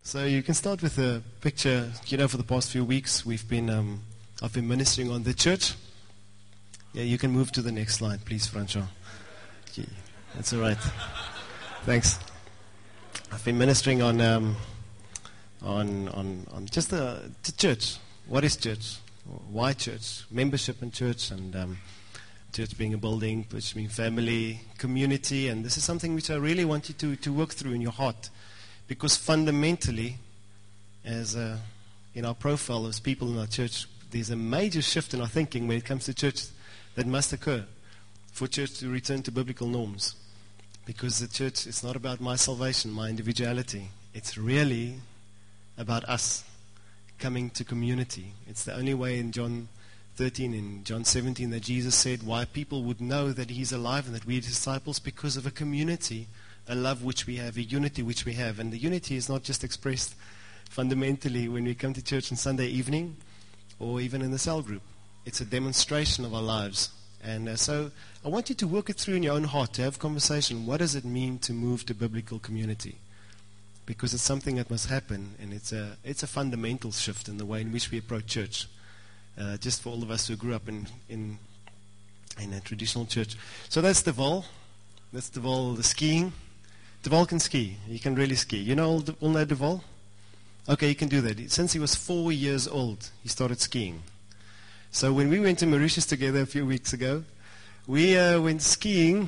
So you can start with a picture. For the past few weeks, I've been ministering on the church. Yeah, you can move to the next slide, please, Francois. Yeah, that's all right. Thanks. I've been ministering on just the church. What is church? Why church? Membership in church, and church being a building, church being family, community, and this is something which I really want you to work through in your heart, because fundamentally, as in our profile as people in our church, there's a major shift in our thinking when it comes to church that must occur for church to return to biblical norms, because the church is not about my salvation, my individuality. It's really about us coming to community. It's the only way in John 13 and John 17 that Jesus said why people would know that He's alive and that we're disciples, because of a community, a love which we have, a unity which we have. And the unity is not just expressed fundamentally when we come to church on Sunday evening or even in the cell group. It's a demonstration of our lives. And so I want you to work it through in your own heart, to have conversation. What does it mean to move to biblical community? Because it's something that must happen, and it's a fundamental shift in the way in which we approach church. Just for all of us who grew up in a traditional church. So that's Deval. That's Deval, the skiing. Deval can ski. He can really ski. You know all know Deval? Okay, he can do that. Since he was 4 years old, he started skiing. So when we went to Mauritius together a few weeks ago, we went skiing,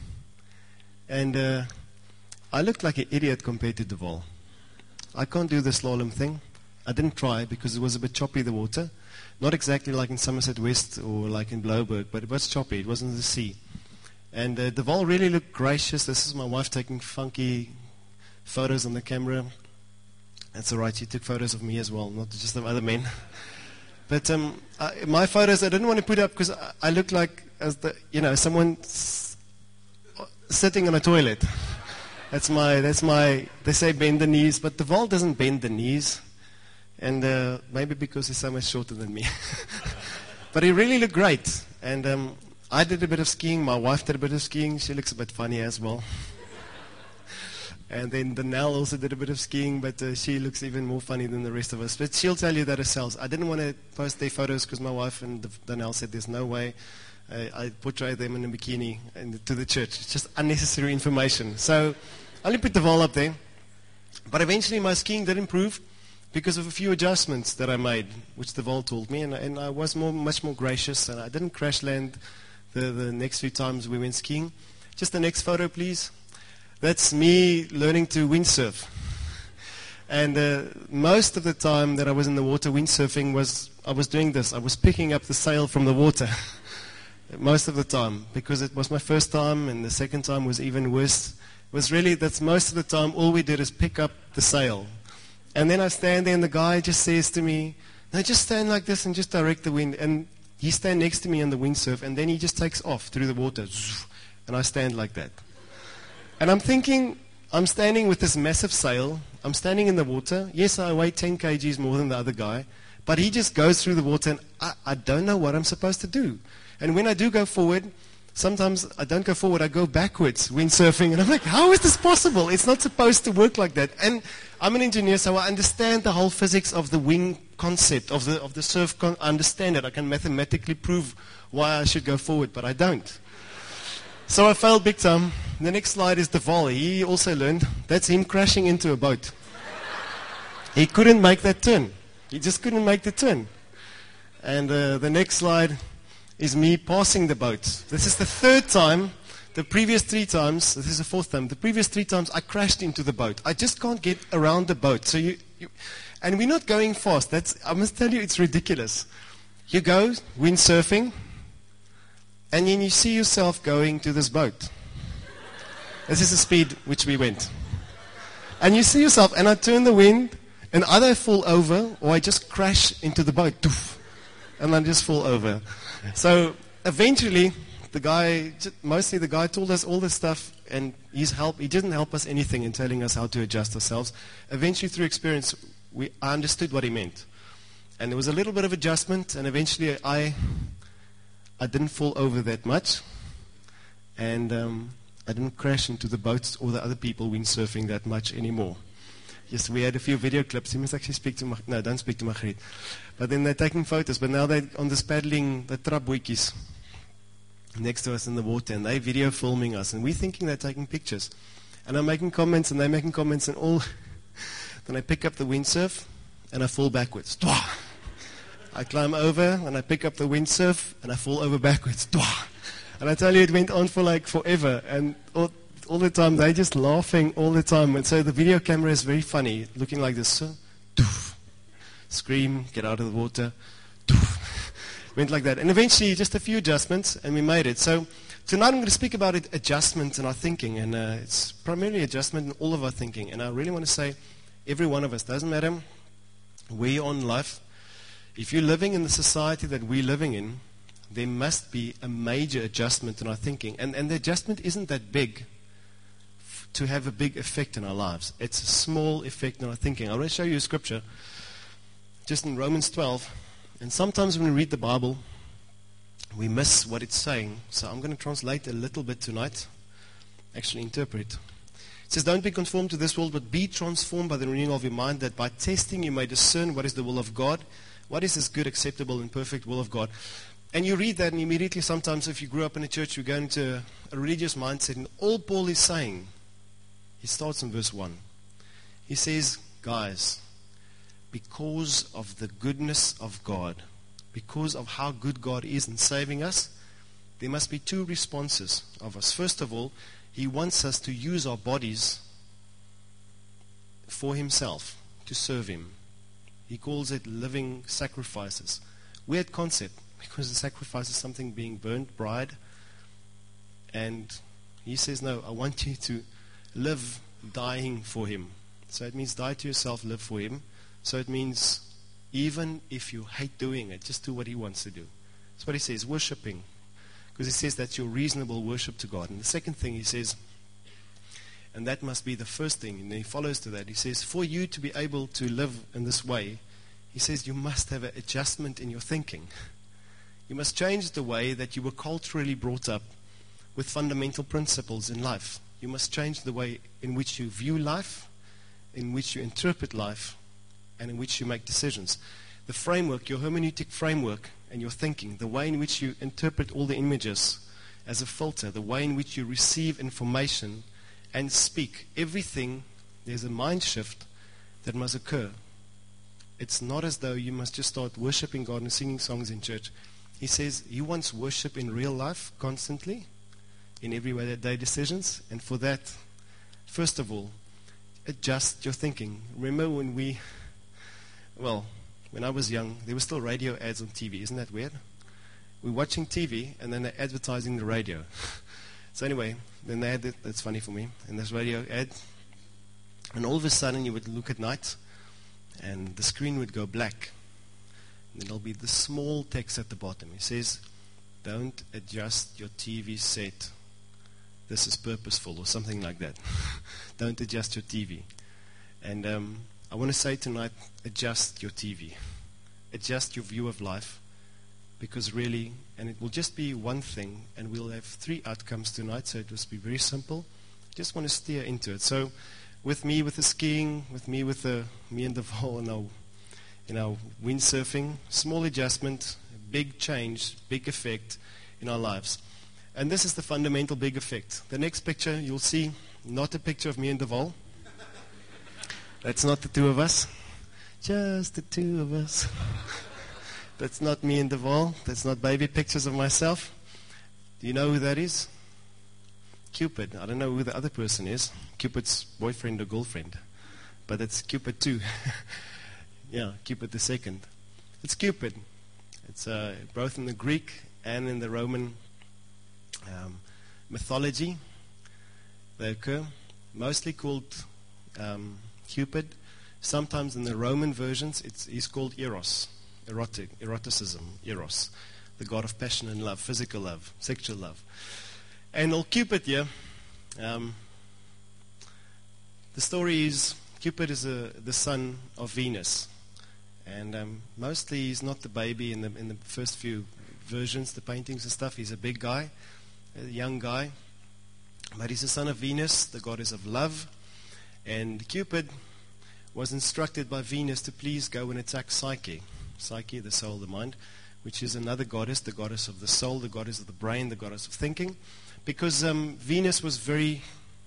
and I looked like an idiot compared to Deval. I can't do the slalom thing. I didn't try because it was a bit choppy, the water. Not exactly like in Somerset West or like in Blouberg, but it was choppy. It wasn't the sea. And Deval really looked gracious. This is my wife taking funky photos on the camera. That's all right. She took photos of me as well, not just of other men. But my photos I didn't want to put up because I look like someone sitting on a toilet. That's my. They say bend the knees, but Deval doesn't bend the knees. And maybe because he's so much shorter than me. But he really looked great. And I did a bit of skiing. My wife did a bit of skiing. She looks a bit funny as well. And then Danelle also did a bit of skiing, but she looks even more funny than the rest of us. But she'll tell you that herself. I didn't want to post their photos because my wife and Danelle said there's no way I portray them in a bikini to the church. It's just unnecessary information. So I only put Deval up there. But eventually my skiing did improve, because of a few adjustments that I made, which Deval told me, and I was much more gracious, and I didn't crash land the next few times we went skiing. Just the next photo, please. That's me learning to windsurf. And most of the time that I was in the water windsurfing I was doing this. I was picking up the sail from the water most of the time, because it was my first time, and the second time was even worse. That's most of the time all we did is pick up the sail. And then I stand there, and the guy just says to me, "No, just stand like this and just direct the wind." And he stands next to me on the windsurf, and then he just takes off through the water. And I stand like that. And I'm thinking, I'm standing with this massive sail. I'm standing in the water. Yes, I weigh 10 kgs more than the other guy. But he just goes through the water, and I don't know what I'm supposed to do. And when I do go forward, sometimes I don't go forward, I go backwards windsurfing. And I'm like, how is this possible? It's not supposed to work like that. And I'm an engineer, so I understand the whole physics of the wing concept, of the surf. I understand it. I can mathematically prove why I should go forward, but I don't. So I failed big time. The next slide is Deval. He also learned. That's him crashing into a boat. He couldn't make that turn. He just couldn't make the turn. And the next slide is me passing the boat. This is the third time. The previous 3 times, this is the 4th time, the previous 3 times I crashed into the boat. I just can't get around the boat. So and we're not going fast. I must tell you, it's ridiculous. You go windsurfing, and then you see yourself going to this boat. This is the speed which we went. And you see yourself, and I turn the wind, and either I fall over, or I just crash into the boat. And I just fall over. So eventually, mostly the guy told us all this stuff, and he didn't help us anything in telling us how to adjust ourselves. Eventually, through experience, I understood what he meant. And there was a little bit of adjustment, and eventually I didn't fall over that much, and I didn't crash into the boats or the other people windsurfing that much anymore. Yes, we had a few video clips. You must actually speak to no, don't speak to Margriet. But then they're taking photos. But now they're on this paddling, the trapbootjies next to us in the water, and they're video filming us, and we're thinking they're taking pictures. And I'm making comments, and they're making comments, and all. Then I pick up the windsurf, and I fall backwards. I climb over, and I pick up the windsurf, and I fall over backwards. And I tell you, it went on for like forever, and all the time, they're just laughing all the time. And so the video camera is very funny, looking like this. So, scream, get out of the water. Went like that. And eventually, just a few adjustments, and we made it. So tonight I'm going to speak about adjustment in our thinking. And it's primarily adjustment in all of our thinking. And I really want to say, every one of us, doesn't matter where you're on life, if you're living in the society that we're living in, there must be a major adjustment in our thinking. And the adjustment isn't that big to have a big effect in our lives. It's a small effect in our thinking. I want to show you a scripture just in Romans 12. And sometimes when we read the Bible, we miss what it's saying. So I'm going to translate a little bit tonight, actually interpret. It says, don't be conformed to this world, but be transformed by the renewing of your mind, that by testing you may discern what is the will of God, what is this good, acceptable, and perfect will of God. And you read that, and immediately sometimes if you grew up in a church, you go into a religious mindset, and all Paul is saying, he starts in verse 1. He says, guys, because of the goodness of God, because of how good God is in saving us, there must be two responses of us. First of all, he wants us to use our bodies for himself, to serve him. He calls it living sacrifices. Weird concept, because the sacrifice is something being burnt, bride. And he says, no, I want you to live dying for him. So it means die to yourself, live for him. So it means even if you hate doing it, just do what he wants to do. That's what he says, worshiping. Because he says that's your reasonable worship to God. And the second thing he says, and that must be the first thing, and then he follows to that, he says, for you to be able to live in this way, he says you must have an adjustment in your thinking. You must change the way that you were culturally brought up with fundamental principles in life. You must change the way in which you view life, in which you interpret life, and in which you make decisions. The framework, your hermeneutic framework and your thinking, the way in which you interpret all the images as a filter, the way in which you receive information and speak, everything, there's a mind shift that must occur. It's not as though you must just start worshiping God and singing songs in church. He says he wants worship in real life constantly, in every day decisions. And for that, first of all, adjust your thinking. Remember when I was young, there were still radio ads on TV. Isn't that weird? We're watching TV, and then they're advertising the radio. So anyway, then they had that's funny for me, and this radio ad. And all of a sudden, you would look at night, and the screen would go black. And there'll be the small text at the bottom. It says, don't adjust your TV set. This is purposeful, or something like that. Don't adjust your TV. And I want to say tonight, adjust your TV. Adjust your view of life. Because really, and it will just be one thing, and we'll have 3 outcomes tonight, so it will be very simple. Just want to steer into it. So, with me with the skiing, with me and the Val and our windsurfing, small adjustment, big change, big effect in our lives. And this is the fundamental big effect. The next picture, you'll see, not a picture of me and Deval. That's not the two of us. Just the two of us. That's not me and Deval. That's not baby pictures of myself. Do you know who that is? Cupid. I don't know who the other person is. Cupid's boyfriend or girlfriend. But it's Cupid too. Yeah, Cupid the second. It's Cupid. It's both in the Greek and in the Roman mythology. They occur. Mostly called Cupid. Sometimes in the Roman versions, he's called Eros. Eroticism, Eros, the god of passion and love, physical love, sexual love. And old Cupid here, the story is Cupid is the son of Venus, and mostly he's not the baby in the first few versions, the paintings and stuff. He's a big guy, a young guy, but he's the son of Venus, the goddess of love. And Cupid was instructed by Venus to please go and attack Psyche. Psyche, the soul, the mind, which is another goddess, the goddess of the soul, the goddess of the brain, the goddess of thinking. Because Venus was very...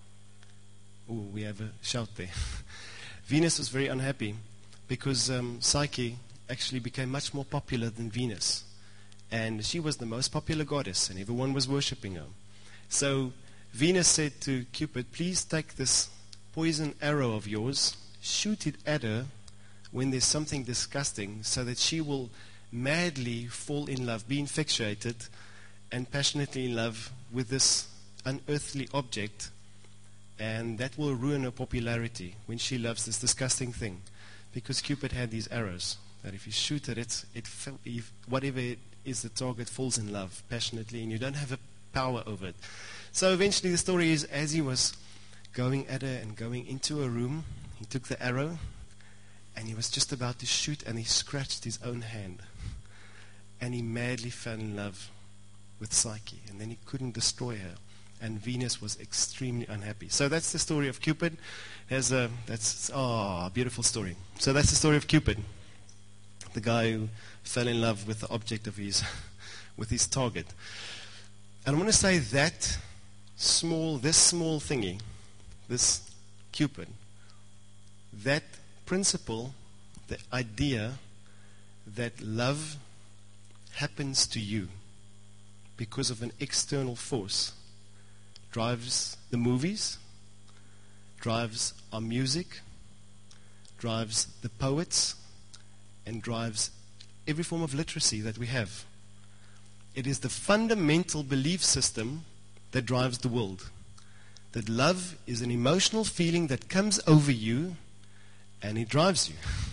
Oh, we have a shout there. Venus was very unhappy because Psyche actually became much more popular than Venus. And she was the most popular goddess, and everyone was worshipping her. So Venus said to Cupid, please take this poison arrow of yours, shoot it at her when there's something disgusting, so that she will madly fall in love, be infatuated, and passionately in love with this unearthly object, and that will ruin her popularity when she loves this disgusting thing. Because Cupid had these arrows, that if you shoot at it, whatever it is, the target falls in love passionately, and you don't have a power over it. So eventually the story is, as he was going at her and going into a room, he took the arrow, and he was just about to shoot, and he scratched his own hand. And he madly fell in love with Psyche, and then he couldn't destroy her. And Venus was extremely unhappy. So that's the story of Cupid. That's a beautiful story. So that's the story of Cupid, the guy who fell in love with the object of his, with his target. And I want to say that this small thingy, this Cupid, that principle, the idea that love happens to you because of an external force, drives the movies, drives our music, drives the poets, and drives every form of literacy that we have. It is the fundamental belief system that drives the world. That love is an emotional feeling that comes over you, and it drives you.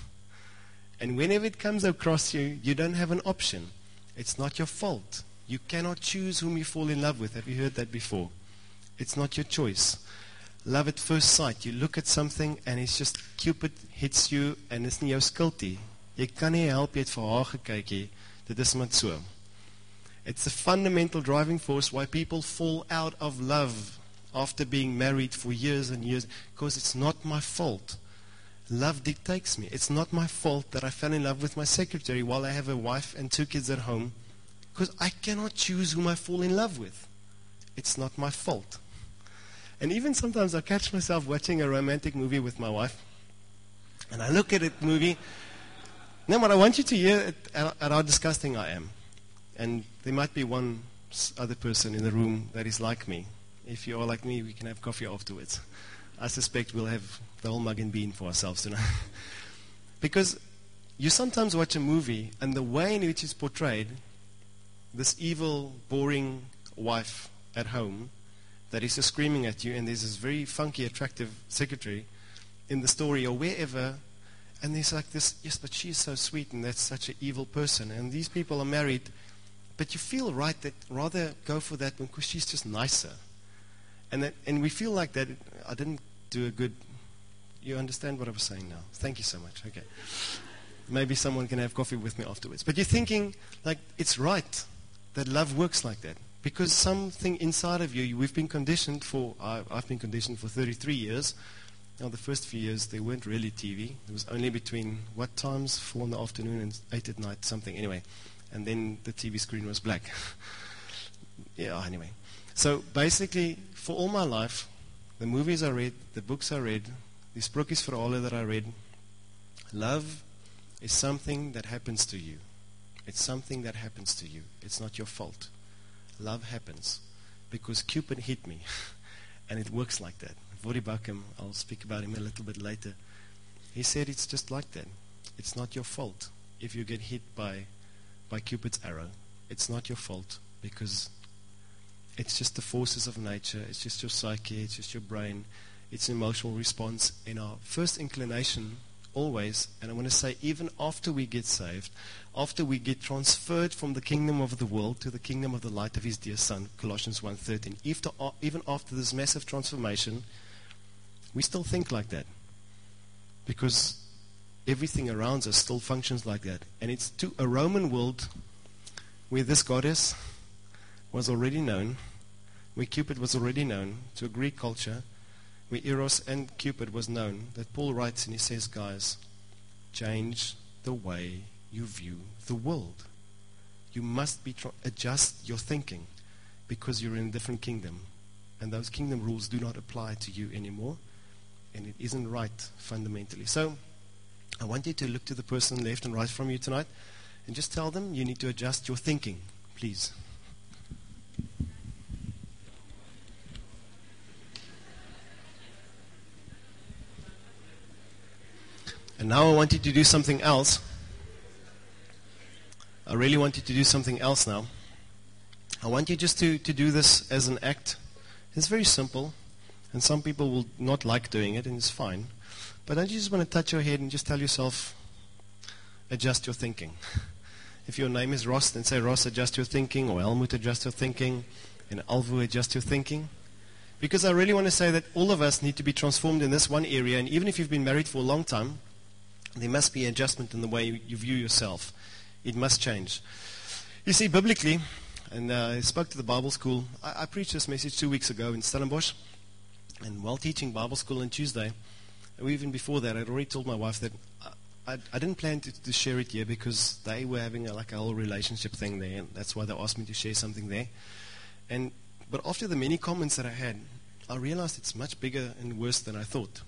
And whenever it comes across you, you don't have an option. It's not your fault. You cannot choose whom you fall in love with. Have you heard that before? It's not your choice. Love at first sight. You look at something and it's just Cupid hits you and it's nie jou skuld nie. Jy kan nie help, jy het vir haar gekyk nie. Dit is maar so. It's the fundamental driving force why people fall out of love after being married for years and years, because it's not my fault. Love dictates me. It's not my fault that I fell in love with my secretary while I have a wife and 2 kids at home, because I cannot choose whom I fall in love with. It's not my fault. And even sometimes I catch myself watching a romantic movie with my wife, and I look at that movie. Now, what I want you to hear at how disgusting I am. And there might be one other person in the room that is like me. If you are like me, we can have coffee afterwards. I suspect we'll have the whole mug and bean for ourselves tonight. Because you sometimes watch a movie, and the way in which it's portrayed, this evil, boring wife at home that is just screaming at you, and there's this very funky, attractive secretary in the story or wherever, and there's like this, yes, but she's so sweet, and that's such an evil person, and these people are married, but you feel right that rather go for that one because she's just nicer. And we feel like that. I didn't do a good... You understand what I was saying now? Thank you so much. Okay. Maybe someone can have coffee with me afterwards. But you're thinking, like, it's right that love works like that. Because something inside of you, we've been conditioned for... I've been conditioned for 33 years. Now, the first few years, there weren't really TV. It was only between, what times? 4 in the afternoon and 8 at night, something. Anyway. And then the TV screen was black. Yeah, anyway. So basically, for all my life, the movies I read, the books I read, the sprookjesverhale that I read, love is something that happens to you. It's something that happens to you. It's not your fault. Love happens because Cupid hit me, and it works like that. Voddie Baucham, I'll speak about him a little bit later. He said it's just like that. It's not your fault if you get hit by Cupid's arrow. It's not your fault because it's just the forces of nature. It's just your psyche. It's just your brain. It's an emotional response. In our first inclination, always, and I want to say even after we get saved, after we get transferred from the kingdom of the world to the kingdom of the light of his dear Son, Colossians 1:13, even after this massive transformation, we still think like that because everything around us still functions like that. And it's to a Roman world where this goddess was already known, where Cupid was already known, to a Greek culture where Eros and Cupid was known, that Paul writes and he says, guys, change the way you view the world. You must adjust your thinking because you're in a different kingdom. And those kingdom rules do not apply to you anymore. And it isn't right fundamentally. So I want you to look to the person left and right from you tonight and just tell them you need to adjust your thinking, please. And now I want you to do something else. I really want you to do something else now. I want you just to do this as an act. It's very simple. And some people will not like doing it, and it's fine. But don't you just want to touch your head and just tell yourself, adjust your thinking. If your name is Ross, then say, Ross, adjust your thinking. Or Helmut, adjust your thinking. And Alvu, adjust your thinking. Because I really want to say that all of us need to be transformed in this one area. And even if you've been married for a long time, there must be adjustment in the way you view yourself. It must change. You see, biblically, and I spoke to the Bible school. I preached this message 2 weeks ago in Stellenbosch. And while teaching Bible school on Tuesday, or even before that, I'd already told my wife that I didn't plan to share it here because they were having a whole relationship thing there. And that's why they asked me to share something there. But after the many comments that I had, I realized it's much bigger and worse than I thought.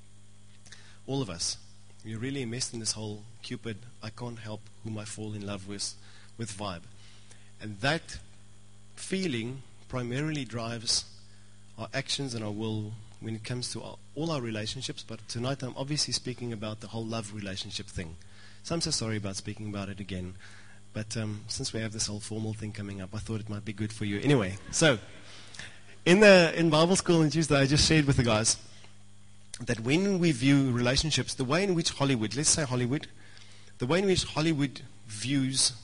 All of us. We're really immersed in this whole Cupid, I can't help whom I fall in love with vibe. And that feeling primarily drives our actions and our will when it comes to all our relationships. But tonight I'm obviously speaking about the whole love relationship thing. So I'm so sorry about speaking about it again. But since we have this whole formal thing coming up, I thought it might be good for you. Anyway, so in Bible school on Tuesday, I just shared with the guys that when we view relationships, the way in which Hollywood, let's say Hollywood, the way in which Hollywood views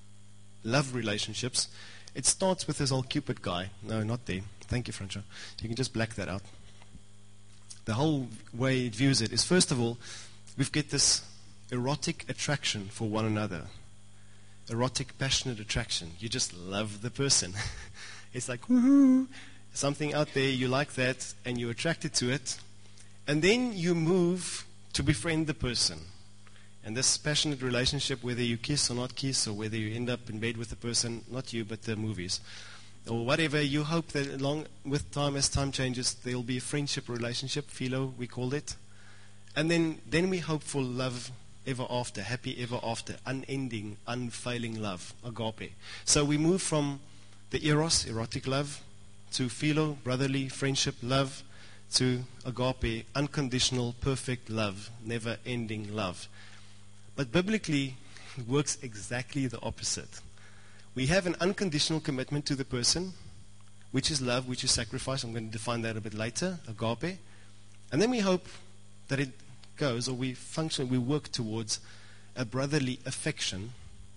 love relationships, it starts with this old Cupid guy. No, not there. Thank you, Francois. You can just black that out. The whole way it views it is, first of all, we've got this erotic attraction for one another. Erotic, passionate attraction. You just love the person. It's like, woohoo, something out there, you like that, and you're attracted to it. And then you move to befriend the person. And this passionate relationship, whether you kiss or not kiss, or whether you end up in bed with the person, not you, but the movies, or whatever, you hope that along with time, as time changes, there will be a friendship relationship, philo, we called it. And then we hope for love ever after, happy ever after, unending, unfailing love, agape. So we move from the eros, erotic love, to philo, brotherly friendship love, to agape, unconditional, perfect love, never-ending love. But biblically, it works exactly the opposite. We have an unconditional commitment to the person, which is love, which is sacrifice. I'm going to define that a bit later, agape. And then we hope that it goes, or we work towards a brotherly affection.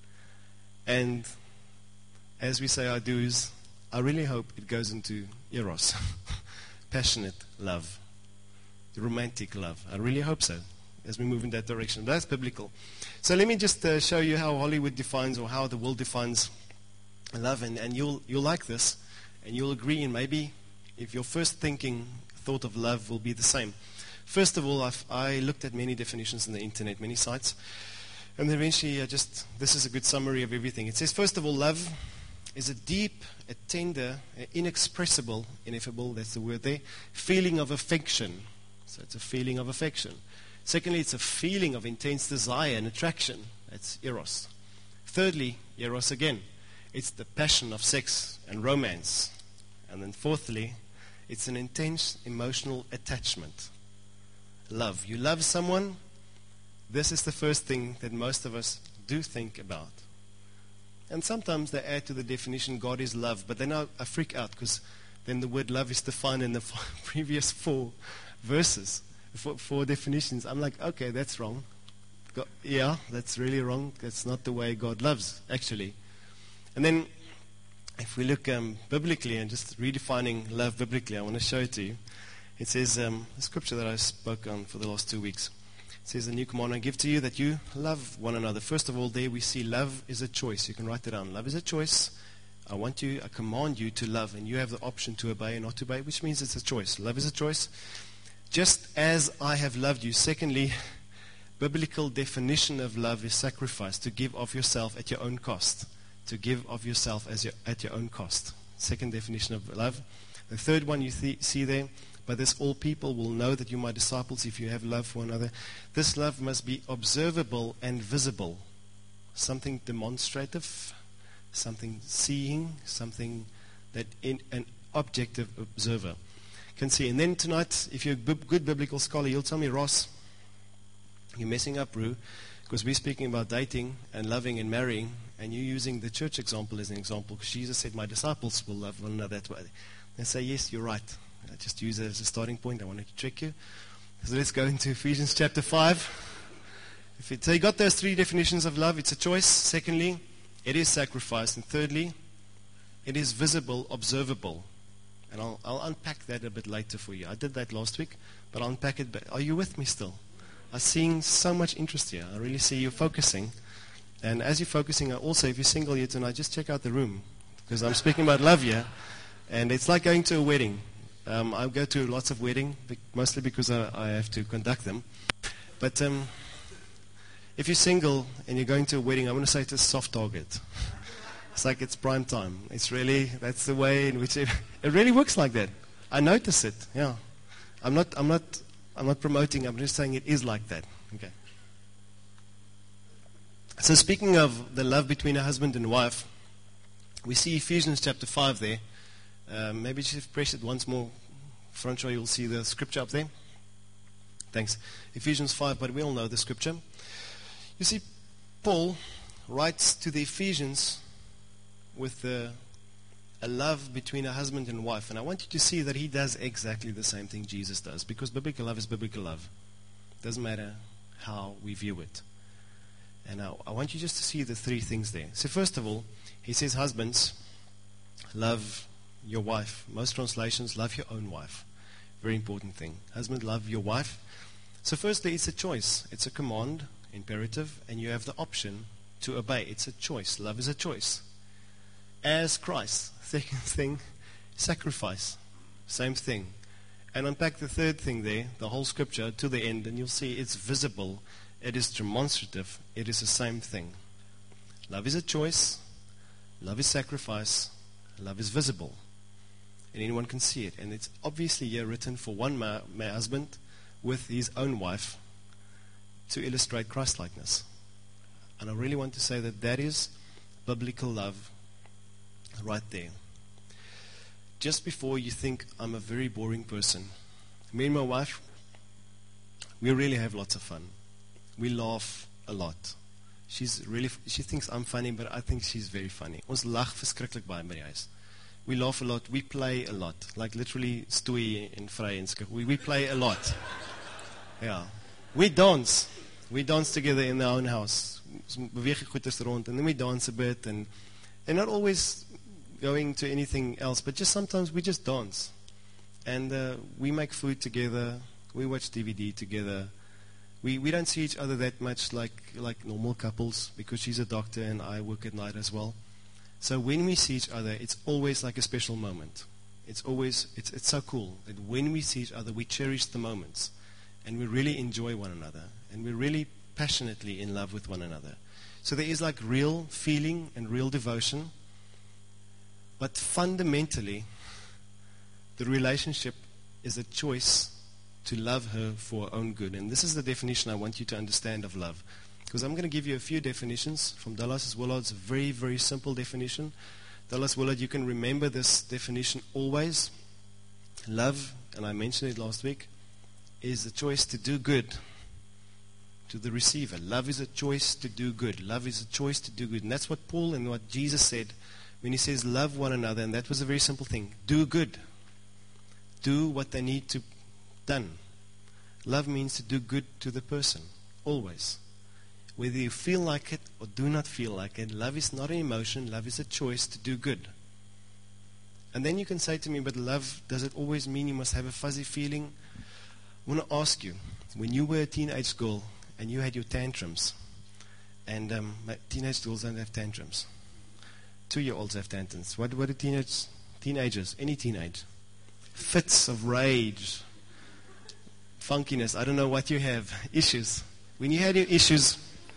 And as we say our dues, I really hope it goes into eros. Passionate love, romantic love. I really hope so, as we move in that direction. But that's biblical. So let me just show you how Hollywood defines, or how the world defines love, and you'll like this, and you'll agree, and maybe if your first thought of love will be the same. First of all, I looked at many definitions on the internet, many sites, and eventually this is a good summary of everything. It says, first of all, love is a deep, a tender, inexpressible, ineffable, that's the word there, feeling of affection. So it's a feeling of affection. Secondly, it's a feeling of intense desire and attraction. That's eros. Thirdly, eros again. It's the passion of sex and romance. And then fourthly, it's an intense emotional attachment. Love. You love someone, this is the first thing that most of us do think about. And sometimes they add to the definition, God is love. But then I freak out, because then the word love is defined in the previous 4 verses, 4 definitions. I'm like, okay, that's wrong. Yeah, that's really wrong. That's not the way God loves, actually. And then if we look biblically, and just redefining love biblically, I want to show it to you. It says, the scripture that I spoke on for the last 2 weeks. It says, a new command I give to you, that you love one another. First of all, there we see love is a choice. You can write it down. Love is a choice. I command you to love, and you have the option to obey or not to obey, which means it's a choice. Love is a choice. just as I have loved you. Secondly, biblical definition of love is sacrifice, to give of yourself at your own cost. To give of yourself at your own cost. Second definition of love. The third one you see there, by this all people will know that you're my disciples if you have love for one another. This love must be observable and visible. Something demonstrative, something seeing, something that an objective observer can see. And then tonight, if you're a good biblical scholar, you'll tell me, Ross, you're messing up, Roo, because we're speaking about dating and loving and marrying, and you're using the church example as an example, because Jesus said, my disciples will love one another that way. And say, yes, you're right. I just use it as a starting point. I want to trick you. So let's go into Ephesians chapter 5. So you got those three definitions of love. It's a choice. Secondly, it is sacrifice. And thirdly, it is visible, observable. And I'll unpack that a bit later for you. I did that last week, but I'll unpack it. But are you with me still? I'm seeing so much interest here. I really see you focusing. And as you're focusing, also, if you're single here tonight, just check out the room. Because I'm speaking about love here. And it's like going to a wedding. I go to lots of weddings, mostly because I have to conduct them. But if you're single and you're going to a wedding, I want to say it's a soft target. It's like it's prime time. It's really, that's the way in which it really works like that. I notice it, yeah. I'm not promoting, I'm just saying it is like that. Okay. So speaking of the love between a husband and wife, we see Ephesians chapter 5 there. Maybe just press it once more. Front row, you'll see the scripture up there. Thanks. Ephesians 5, but we all know the scripture. You see, Paul writes to the Ephesians with a love between a husband and wife. And I want you to see that he does exactly the same thing Jesus does. Because biblical love is biblical love. Doesn't matter how we view it. And I want you just to see the three things there. So first of all, he says, husbands, love your wife. Most translations, love your own wife. Very important thing. Husband, love your wife. So firstly, it's a choice. It's a command, imperative, and you have the option to obey. It's a choice. Love is a choice. As Christ. Second thing, sacrifice. Same thing. And unpack the third thing there, the whole scripture to the end, and you'll see it's visible. It is demonstrative. It is the same thing. Love is a choice. Love is sacrifice. Love is visible. And anyone can see it. And it's obviously here written for one my husband with his own wife to illustrate Christ-likeness. And I really want to say that that is biblical love right there. Just before you think I'm a very boring person, me and my wife, we really have lots of fun. We laugh a lot. She thinks I'm funny, but I think she's very funny. Ons lag verskriklik baie by die huis. We laugh a lot. We play a lot. Like literally stoei en vry en skik. We play a lot. Yeah. We dance. We dance together in our own house. Beweeg goeders rond and then we dance a bit and not always going to anything else, but just sometimes we just dance. And we make food together. We watch DVD together. We don't see each other that much like normal couples because she's a doctor and I work at night as well. So when we see each other, it's always like a special moment. It's so cool that when we see each other, we cherish the moments and we really enjoy one another and we're really passionately in love with one another. So there is like real feeling and real devotion, but fundamentally, the relationship is a choice to love her for her own good. And this is the definition I want you to understand of love. Because I'm going to give you a few definitions from Dallas Willard. It's a very, very simple definition. Dallas Willard, you can remember this definition always. Love, and I mentioned it last week, is the choice to do good to the receiver. Love is a choice to do good. Love is a choice to do good. And that's what Paul and what Jesus said when he says love one another. And that was a very simple thing. Do good. Do what they need to done. Love means to do good to the person. Always. Whether you feel like it or do not feel like it, love is not an emotion. Love is a choice to do good. And then you can say to me, but love, does it always mean you must have a fuzzy feeling? I want to ask you, when you were a teenage girl and you had your tantrums, and teenage girls don't have tantrums. 2-year-olds have tantrums. What do teenagers, any teenage? Fits of rage. funkiness. I don't know what you have. Issues. When you had your issues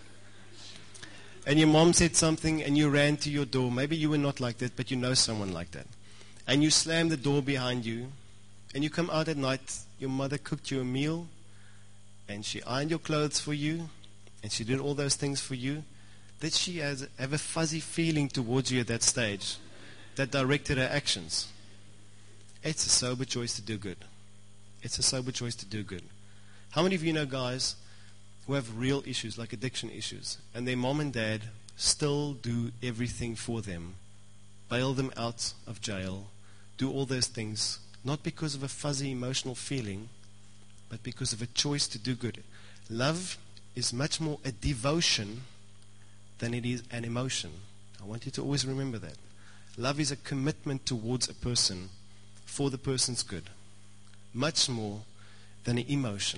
and your mom said something and you ran to your door, maybe you were not like that, but you know someone like that. And you slam the door behind you and you come out at night, your mother cooked you a meal and she ironed your clothes for you and she did all those things for you. Did she have a fuzzy feeling towards you at that stage that directed her actions? It's a sober choice to do good. It's a sober choice to do good. How many of you know guys who have real issues, like addiction issues, and their mom and dad still do everything for them, bail them out of jail, do all those things, not because of a fuzzy emotional feeling, but because of a choice to do good. Love is much more a devotion than it is an emotion. I want you to always remember that. Love is a commitment towards a person for the person's good, much more than an emotion.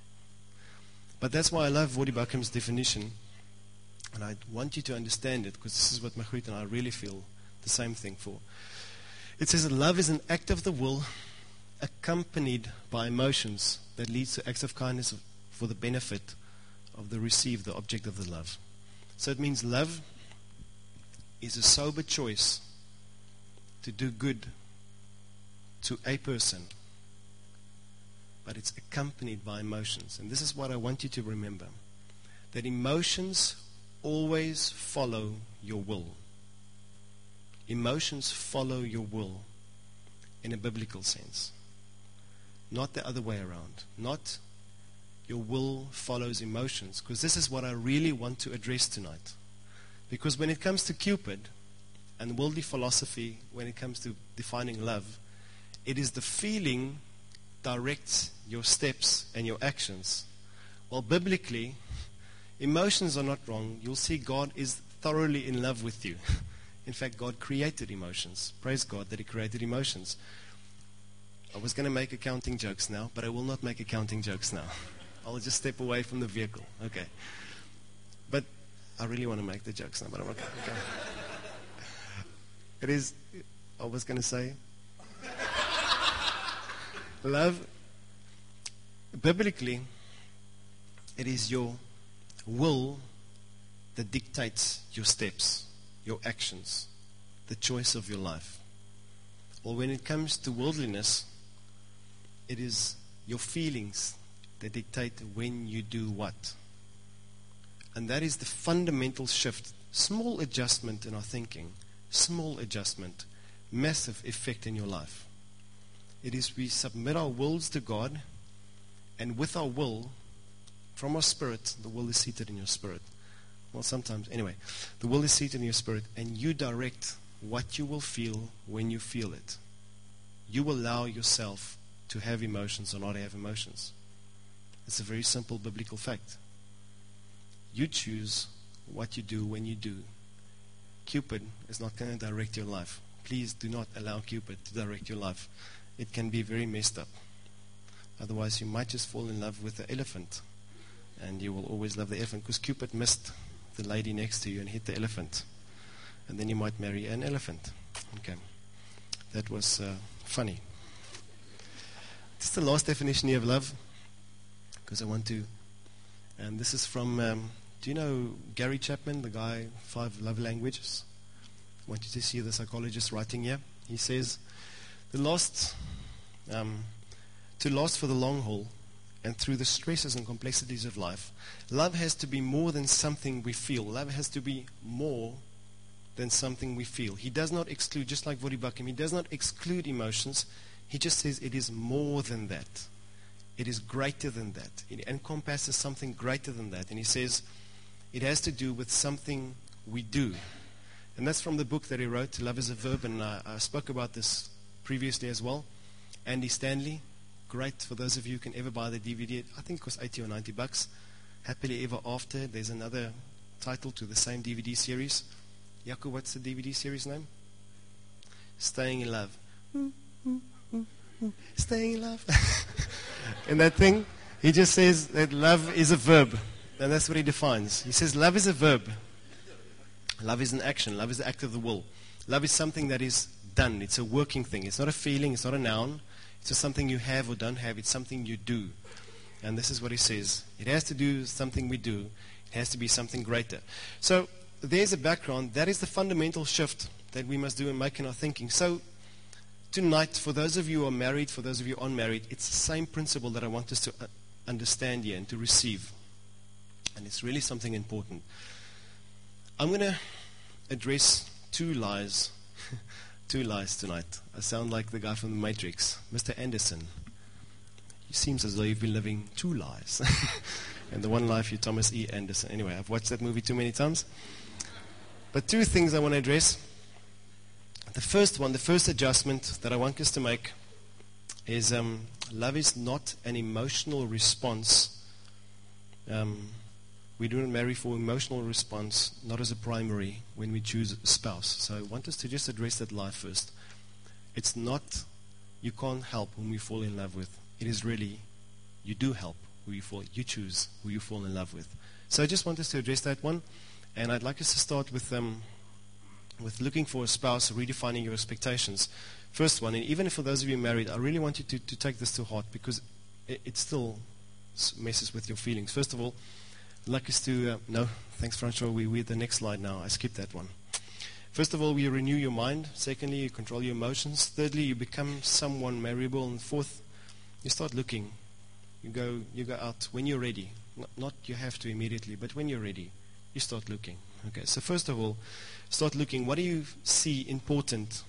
But that's why I love Wody Buckham's definition, and I want you to understand it, because this is what Magritte and I really feel the same thing for. It says that love is an act of the will accompanied by emotions that leads to acts of kindness for the benefit of the received, the object of the love. So it means love is a sober choice to do good to a person, but it's accompanied by emotions. And this is what I want you to remember, that emotions always follow your will. Emotions follow your will in a biblical sense, not the other way around. Not your will follows emotions, because this is what I really want to address tonight. Because when it comes to Cupid and worldly philosophy, when it comes to defining love, it is the feeling directs your steps and your actions. Well, biblically, emotions are not wrong. You'll see God is thoroughly in love with you. In fact, God created emotions. Praise God that He created emotions. I was going to make accounting jokes now, but I will not make accounting jokes now. I'll just step away from the vehicle. Okay. But I really want to make the jokes now, but I'm okay. It is, I was going to say, love, biblically, it is your will that dictates your steps, your actions, the choice of your life. Or when it comes to worldliness, it is your feelings that dictate when you do what. And that is the fundamental shift. Small adjustment in our thinking, small adjustment, massive effect in your life. It is we submit our wills to God, and with our will, from our spirit, the will is seated in your spirit. Well, sometimes, anyway, the will is seated in your spirit, and you direct what you will feel when you feel it. You will allow yourself to have emotions or not have emotions. It's a very simple biblical fact. You choose what you do when you do. Cupid is not going to direct your life. Please do not allow Cupid to direct your life. It can be very messed up. Otherwise, you might just fall in love with the elephant, and you will always love the elephant, because Cupid missed the lady next to you and hit the elephant. And then you might marry an elephant. Okay. That was funny. This is the last definition here of love, because I want to, and this is from, do you know Gary Chapman, the guy, 5 Love Languages? I want you to see the psychologist writing here. He says, to last for the long haul and through the stresses and complexities of life, love has to be more than something we feel. Love has to be more than something we feel. He does not exclude, just like Wody Buckham, he does not exclude emotions. He just says it is more than that. It is greater than that. It encompasses something greater than that. And he says it has to do with something we do. And that's from the book that he wrote, Love is a Verb, and I spoke about this previously as well. Andy Stanley, great for those of you who can ever buy the DVD. I think it costs $80 or $90. Happily Ever After. There's another title to the same DVD series. Yaku, what's the DVD series name? Staying in Love. Staying in love. And that thing, he just says that love is a verb. And that's what he defines. He says love is a verb. Love is an action. Love is the act of the will. Love is something that is done. It's a working thing. It's not a feeling. It's not a noun. It's just something you have or don't have. It's something you do. And this is what he says. It has to do something we do. It has to be something greater. So there's a background. That is the fundamental shift that we must do and make in our thinking. So tonight, for those of you who are married, for those of you unmarried, it's the same principle that I want us to understand here and to receive. And it's really something important. I'm going to address two lies. Two lies tonight. I sound like the guy from The Matrix, Mr. Anderson. It seems as though you've been living two lies. And the one life, you're Thomas E. Anderson. Anyway, I've watched that movie too many times. But two things I want to address. The first one, the first adjustment that I want us to make is love is not an emotional response. We do not marry for emotional response, not as a primary when we choose a spouse. So I want us to just address that lie first. It's not, you can't help whom you fall in love with. It is really, you do help who you choose who you fall in love with. So I just want us to address that one. And I'd like us to start with looking for a spouse, redefining your expectations. First one, and even for those of you married, I really want you to take this to heart because it still messes with your feelings. First of all, I'd like us to, no, thanks Francois, we're the next slide now. I skipped that one. First of all, you renew your mind. Secondly, you control your emotions. Thirdly, you become someone marriable. And fourth, you start looking. You go out when you're ready. Not you have to immediately, but when you're ready, you start looking. Okay, so first of all, start looking. What do you see important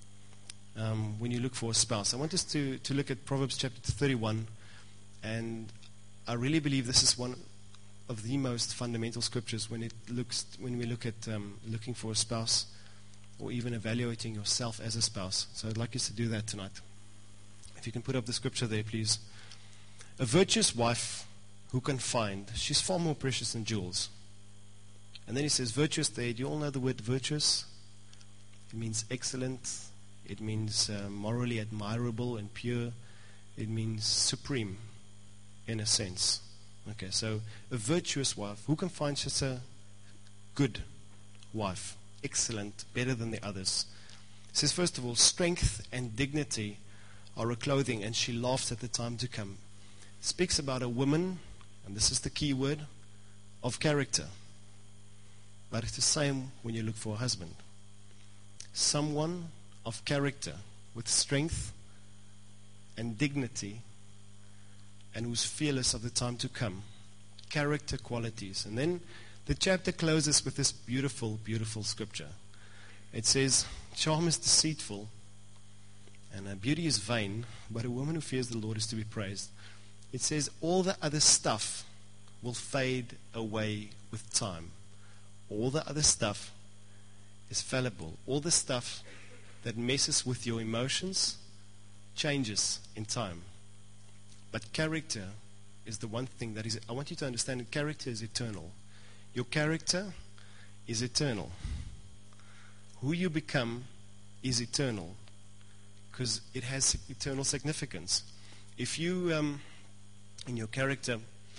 when you look for a spouse? I want us to look at Proverbs chapter 31, and I really believe this is one of the most fundamental scriptures when we look at looking for a spouse or even evaluating yourself as a spouse. So I'd like us to do that tonight. If you can put up the scripture there, please. A virtuous wife who can find, she's far more precious than jewels. And then he says virtuous there. Do you all know the word virtuous? It means excellent. It means morally admirable and pure. It means supreme in a sense. Okay, so a virtuous wife. Who can find such a good wife? Excellent, better than the others. It says, first of all, strength and dignity are her clothing, and she laughs at the time to come. It speaks about a woman, and this is the key word, of character. But it's the same when you look for a husband. Someone of character, with strength and dignity, and who's fearless of the time to come. Character qualities. And then the chapter closes with this beautiful, beautiful scripture. It says, charm is deceitful, and beauty is vain, but a woman who fears the Lord is to be praised. It says, all the other stuff will fade away with time. All the other stuff is fallible. All the stuff that messes with your emotions changes in time. But character is the one thing that is, I want you to understand that character is eternal. Your character is eternal. Who you become is eternal because it has eternal significance. If you, in your character,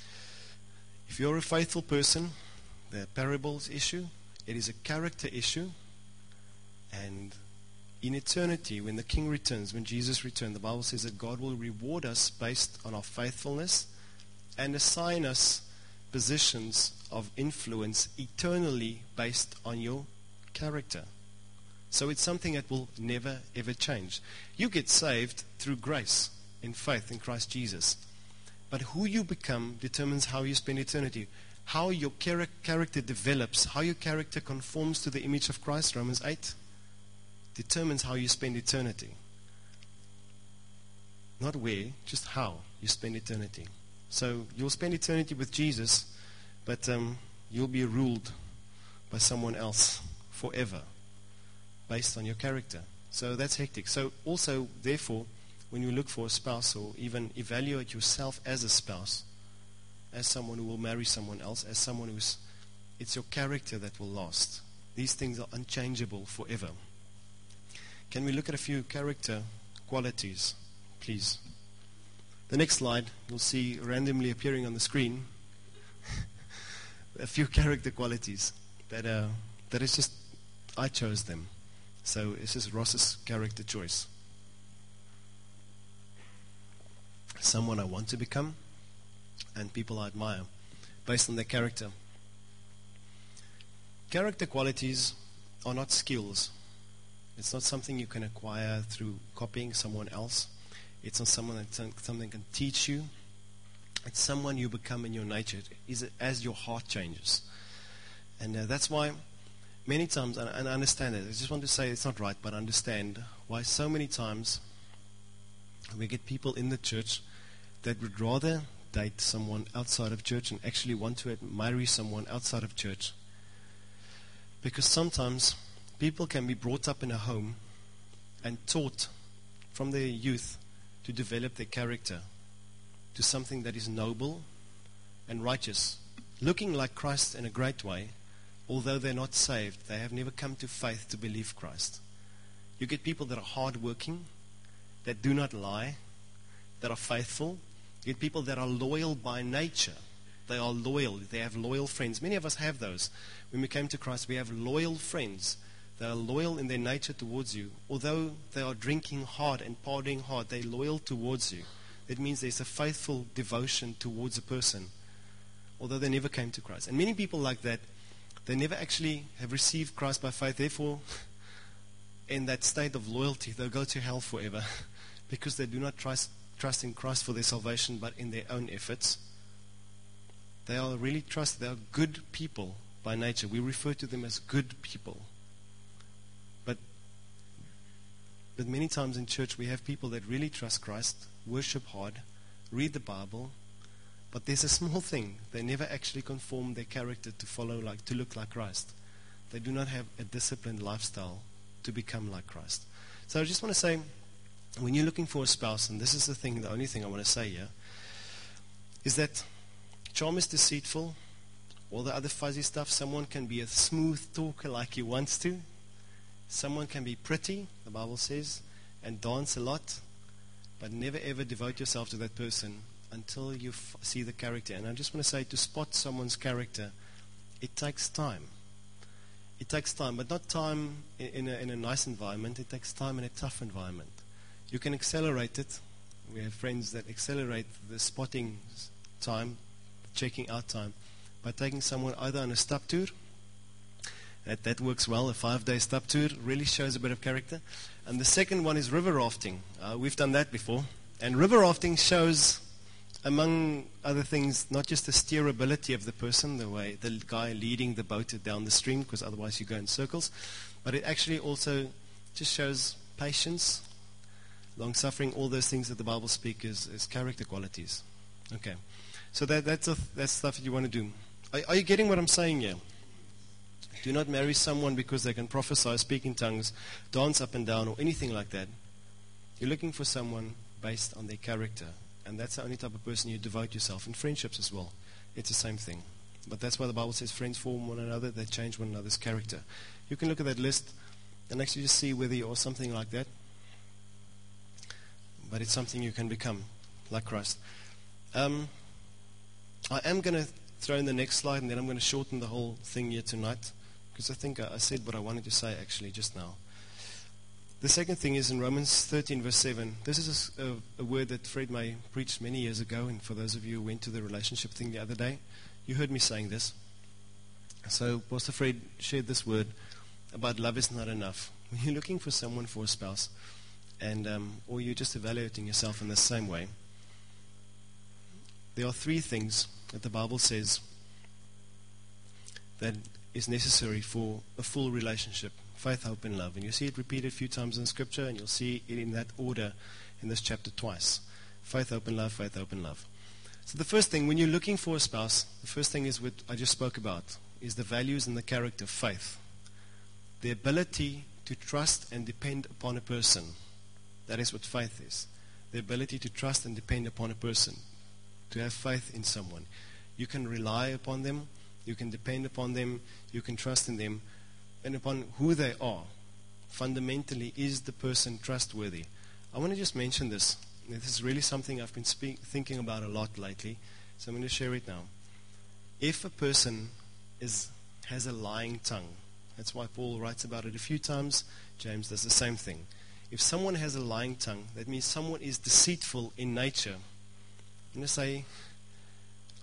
if you're a faithful person, the parables issue, it is a character issue. And in eternity, when the King returns, when Jesus returns, the Bible says that God will reward us based on our faithfulness and assign us positions of influence eternally based on your character. So it's something that will never, ever change. You get saved through grace in faith in Christ Jesus. But who you become determines how you spend eternity. How your character develops, how your character conforms to the image of Christ, Romans 8, determines how you spend eternity. Not where, just how you spend eternity. So you'll spend eternity with Jesus, but you'll be ruled by someone else forever based on your character. So that's hectic. So also, therefore, when you look for a spouse or even evaluate yourself as a spouse, as someone who will marry someone else, as someone it's your character that will last. These things are unchangeable forever. Can we look at a few character qualities, please? The next slide, you'll see randomly appearing on the screen a few character qualities that is just, I chose them. So this is Ross's character choice. Someone I want to become, and people I admire based on their character. Character qualities are not skills. It's not something you can acquire through copying someone else. It's not someone that something can teach you. It's someone you become in your nature as your heart changes. And that's why many times, and I understand it, I just want to say it's not right, but I understand why so many times we get people in the church that would rather date someone outside of church and actually want to marry someone outside of church. Because sometimes people can be brought up in a home and taught from their youth to develop their character to something that is noble and righteous, looking like Christ in a great way, although they're not saved. They have never come to faith to believe Christ. You get people that are hardworking, that do not lie, that are faithful. You get people that are loyal by nature. They are loyal. They have loyal friends. Many of us have those. When we came to Christ, we have loyal friends. They are loyal in their nature towards you. Although they are drinking hard and partying hard, they're loyal towards you. That means there's a faithful devotion towards a person, although they never came to Christ. And many people like that, they never actually have received Christ by faith. Therefore, in that state of loyalty, they'll go to hell forever because they do not trust in Christ for their salvation, but in their own efforts. They are really trusted. They are good people by nature. We refer to them as good people. But many times in church we have people that really trust Christ, worship hard, read the Bible, but there's a small thing. They never actually conform their character to look like Christ. They do not have a disciplined lifestyle to become like Christ. So I just want to say, when you're looking for a spouse, and this is the only thing I want to say here, is that charm is deceitful. All the other fuzzy stuff, someone can be a smooth talker like he wants to. Someone can be pretty, the Bible says, and dance a lot, but never ever devote yourself to that person until you see the character. And I just want to say, to spot someone's character, it takes time. It takes time, but not time in a nice environment. It takes time in a tough environment. You can accelerate it. We have friends that accelerate the spotting time, checking out time, by taking someone either on a stap tour. That works well. A 5-day stap tour really shows a bit of character. And the second one is river rafting. We've done that before. And river rafting shows, among other things, not just the steerability of the person, the guy leading the boat down the stream, because otherwise you go in circles, but it actually also just shows patience, long-suffering, all those things that the Bible speaks as character qualities. Okay. So that's stuff that you want to do. Are you getting what I'm saying here? Do not marry someone because they can prophesy, speak in tongues, dance up and down, or anything like that. You're looking for someone based on their character. And that's the only type of person you devote yourself. In friendships as well. It's the same thing. But that's why the Bible says friends form one another, they change one another's character. You can look at that list and actually just see whether you are something like that. But it's something you can become, like Christ. I am going to throw in the next slide, and then I'm going to shorten the whole thing here tonight, because I think I said what I wanted to say actually just now. The second thing is in Romans 13 verse 7. This is a word that Fred May preached many years ago, and for those of you who went to the relationship thing the other day, you heard me saying this. So Pastor Fred shared this word about love is not enough. When you're looking for someone for a spouse, and or you're just evaluating yourself in the same way, there are 3 things that the Bible says that is necessary for a full relationship: faith, hope, and love. And you see it repeated a few times in Scripture, and you'll see it in that order in this chapter twice. Faith, hope, and love, faith, hope, and love. So the first thing, when you're looking for a spouse, the first thing is what I just spoke about, is the values and the character of faith. The ability to trust and depend upon a person. That is what faith is. The ability to trust and depend upon a person. To have faith in someone. You can rely upon them. You can depend upon them. You can trust in them. And upon who they are. Fundamentally, is the person trustworthy? I want to just mention this. This is really something I've been thinking about a lot lately. So I'm going to share it now. If a person has a lying tongue, that's why Paul writes about it a few times. James does the same thing. If someone has a lying tongue, that means someone is deceitful in nature. I'm going to say,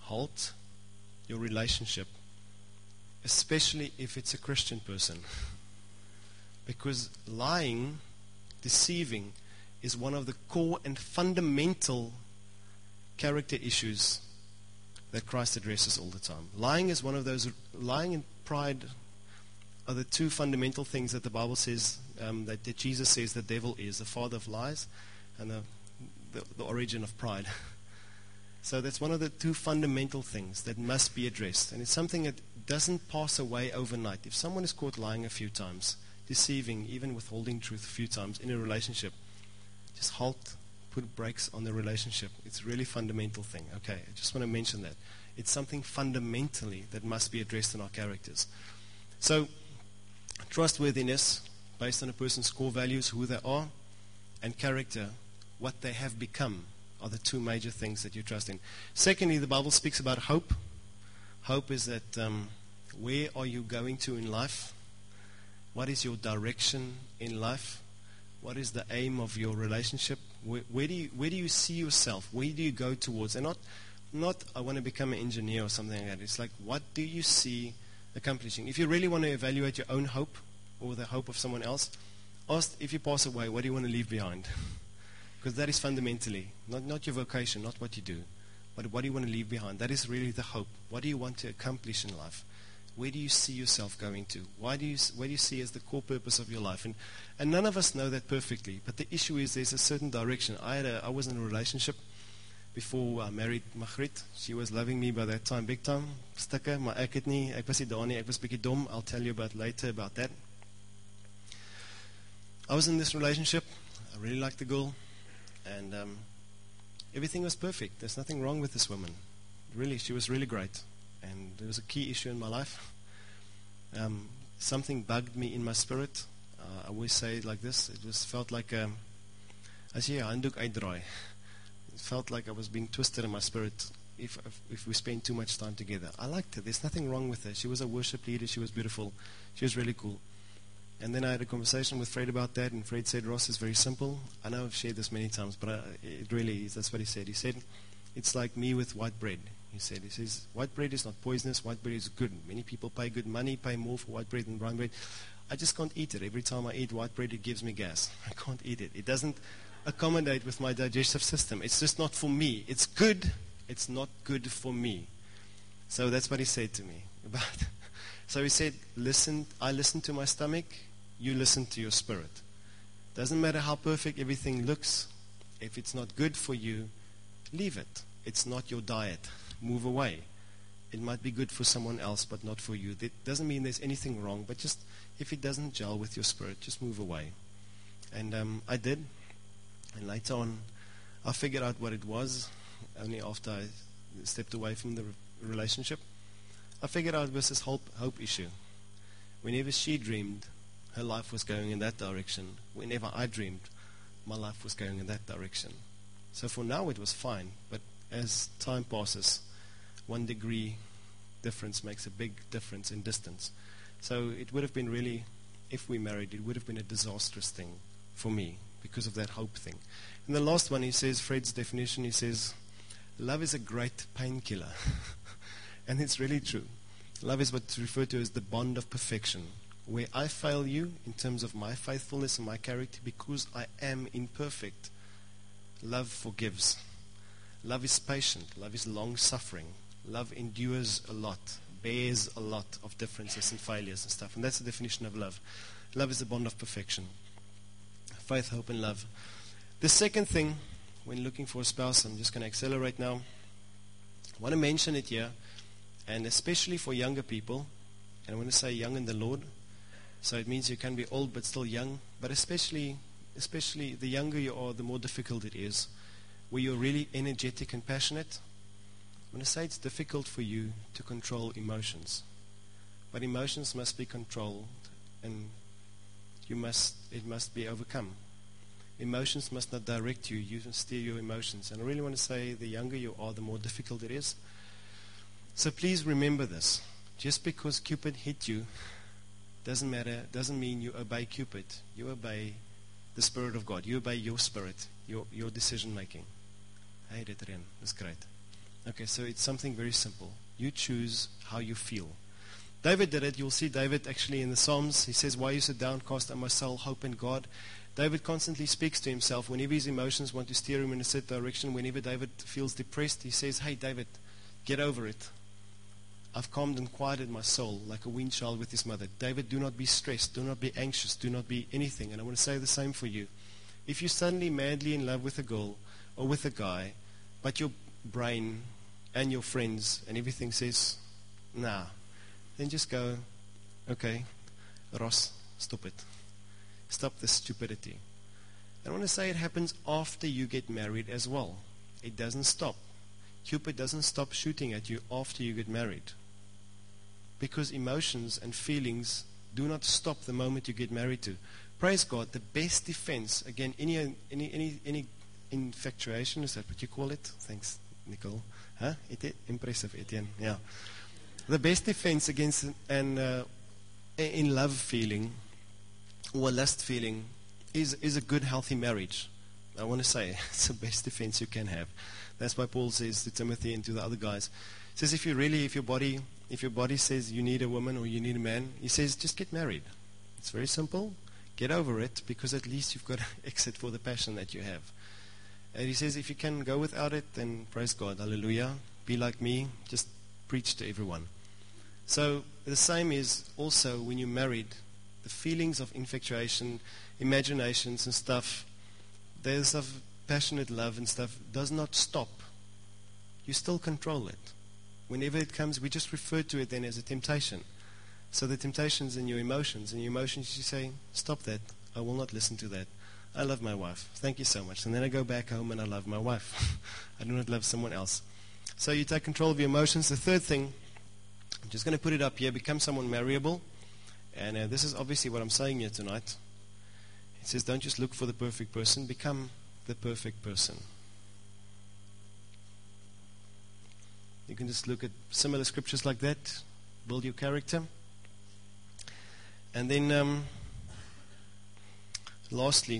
halt your relationship, especially if it's a Christian person. Because lying, deceiving, is one of the core and fundamental character issues that Christ addresses all the time. Lying is one of those. Lying and pride are the two fundamental things that the Bible says, that Jesus says the devil is the father of lies and the origin of pride. So that's one of the two fundamental things that must be addressed. And it's something that doesn't pass away overnight. If someone is caught lying a few times, deceiving, even withholding truth a few times in a relationship, just halt, put brakes on the relationship. It's a really fundamental thing. Okay, I just want to mention that. It's something fundamentally that must be addressed in our characters. So, trustworthiness, based on a person's core values, who they are, and character, what they have become, are the two major things that you trust in. Secondly, the Bible speaks about hope. Hope is that where are you going to in life? What is your direction in life? What is the aim of your relationship? Where do you see yourself? Where do you go towards? And not I want to become an engineer or something like that. It's like, what do you see accomplishing? If you really want to evaluate your own hope or the hope of someone else, ask, if you pass away, what do you want to leave behind? Because that is fundamentally, not your vocation, not what you do, but what do you want to leave behind? That is really the hope. What do you want to accomplish in life? Where do you see yourself going to? Where do you see as the core purpose of your life? And none of us know that perfectly. But the issue is there's a certain direction. I was in a relationship before I married Margriet. She was loving me by that time, big time. Stikke, maar ek het nie. Ek was nie daar nie. Ek was bietjie dom. I'll tell you later about that. I was in this relationship. I really liked the girl. And everything was perfect. There's nothing wrong with this woman. Really, she was really great. And there was a key issue in my life. Something bugged me in my spirit. I always say it like this. It just felt like as jy 'n handdoek uitdraai. It felt like I was being twisted in my spirit if we spent too much time together. I liked her. There's nothing wrong with her. She was a worship leader. She was beautiful. She was really cool. And then I had a conversation with Fred about that, and Fred said, Ross, it's very simple. I know I've shared this many times, but it really is. That's what he said. He said, it's like me with white bread. He says, white bread is not poisonous. White bread is good. Many people pay good money, pay more for white bread than brown bread. I just can't eat it. Every time I eat white bread, it gives me gas. I can't eat it. It doesn't accommodate with my digestive system. It's just not for me. It's good. It's not good for me. So that's what he said to me. So he said, listen. I listen to my stomach. You listen to your spirit. Doesn't matter how perfect everything looks. If it's not good for you, leave it. It's not your diet. Move away. It might be good for someone else, but not for you. That doesn't mean there's anything wrong, but just if it doesn't gel with your spirit, just move away. And I did. And later on, I figured out what it was, only after I stepped away from the relationship. I figured out it was this hope issue. Whenever she dreamed, her life was going in that direction. Whenever I dreamed, my life was going in that direction. So for now it was fine, but as time passes, 1 degree difference makes a big difference in distance. So it would have been really, if we married, it would have been a disastrous thing for me because of that hope thing. And the last one, he says, Fred's definition, he says, love is a great painkiller. And it's really true. Love is what's referred to as the bond of perfection. Where I fail you in terms of my faithfulness and my character because I am imperfect, love forgives. Love is patient. Love is long-suffering. Love endures a lot, bears a lot of differences and failures and stuff. And that's the definition of love. Love is the bond of perfection. Faith, hope, and love. The second thing, when looking for a spouse, I'm just going to accelerate now. I want to mention it here, and especially for younger people, and I want to say young in the Lord. So it means you can be old but still young, but especially the younger you are, the more difficult it is. Where you're really energetic and passionate, I'm going to say it's difficult for you to control emotions. But emotions must be controlled, and it must be overcome. Emotions must not direct you. You must steer your emotions. And I really want to say the younger you are, the more difficult it is. So please remember this. Just because Cupid hit you doesn't mean you obey Cupid. You obey the Spirit of God. You obey your spirit, your decision making. Hey, dit ren. Dis great. Okay, so it's something very simple. You choose how you feel. David did it. You'll see David actually in the Psalms. He says, "Why are you so downcast, O my soul? Hope in God." David constantly speaks to himself. Whenever his emotions want to steer him in a certain direction, whenever David feels depressed, he says, "Hey, David, get over it. I've calmed and quieted my soul like a weaned child with his mother." David, do not be stressed. Do not be anxious. Do not be anything. And I want to say the same for you. If you're suddenly madly in love with a girl or with a guy, but your brain and your friends and everything says, nah, then just go, okay, Ross, stop it. Stop the stupidity. I want to say it happens after you get married as well. It doesn't stop. Cupid doesn't stop shooting at you after you get married. Because emotions and feelings do not stop the moment you get married to. Praise God, the best defense, again, any infatuation, is that what you call it? Thanks, Nicole. Huh? Impressive, Etienne. Yeah. The best defense against an in love feeling or a lust feeling is a good, healthy marriage. I want to say it's the best defense you can have. That's why Paul says to Timothy and to the other guys, he says, if your body says you need a woman or you need a man, he says just get married. It's very simple. Get over it, because at least you've got an exit for the passion that you have. And he says if you can go without it, then praise God, hallelujah. Be like me, just preach to everyone. So the same is also when you're married, the feelings of infatuation, imaginations and stuff, there's of passionate love and stuff, does not stop. You still control it. Whenever it comes, we just refer to it then as a temptation. So the temptation's in your emotions. In your emotions, you say, stop that. I will not listen to that. I love my wife. Thank you so much. And then I go back home and I love my wife. I do not love someone else. So you take control of your emotions. The third thing, I'm just going to put it up here, become someone marriable. And this is obviously what I'm saying here tonight. It says, don't just look for the perfect person, become the perfect person. You can just look at similar scriptures like that, build your character. And then, lastly,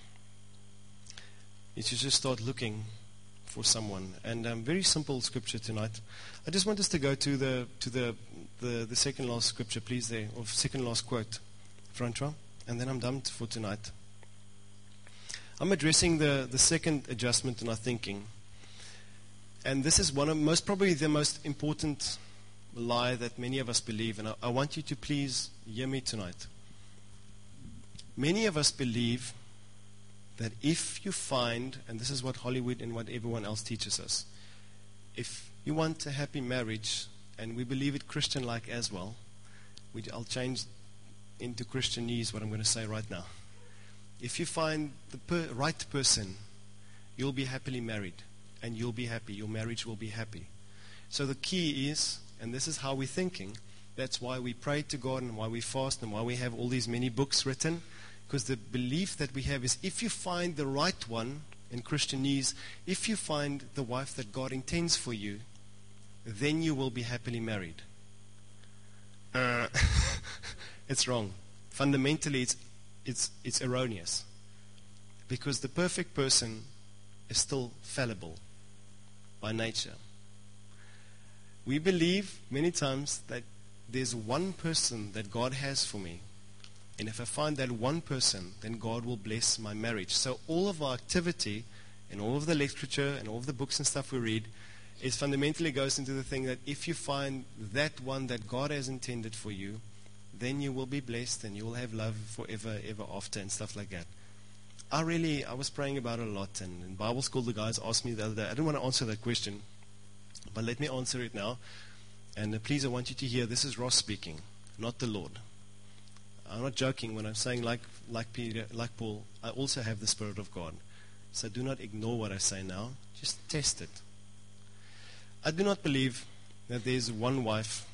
is you just start looking for someone. And very simple scripture tonight. I just want us to go to the second last scripture, please, there, or second last quote, Francois, and then I'm done for tonight. I'm addressing the second adjustment in our thinking. And this is probably the most important lie that many of us believe, and I want you to please hear me tonight. Many of us believe that if you find, and this is what Hollywood and what everyone else teaches us, if you want a happy marriage, and we believe it Christian-like as well, I'll change into Christianese what I'm going to say right now. If you find the right person, you'll be happily married, and you'll be happy. Your marriage will be happy. So the key is, and this is how we're thinking, that's why we pray to God and why we fast and why we have all these many books written, because the belief that we have is if you find the right one, in Christianese, if you find the wife that God intends for you, then you will be happily married. It's wrong. Fundamentally, it's erroneous. Because the perfect person is still fallible by nature. We believe many times that there's one person that God has for me. And if I find that one person, then God will bless my marriage. So all of our activity and all of the literature and all of the books and stuff we read is fundamentally goes into the thing that if you find that one that God has intended for you, then you will be blessed and you will have love forever, ever after and stuff like that. I was praying about it a lot, and in Bible school the guys asked me the other day, I didn't want to answer that question, but let me answer it now. And please, I want you to hear, this is Ross speaking, not the Lord. I'm not joking when I'm saying like Peter, like Paul, I also have the Spirit of God. So do not ignore what I say now, just test it. I do not believe that there's one wife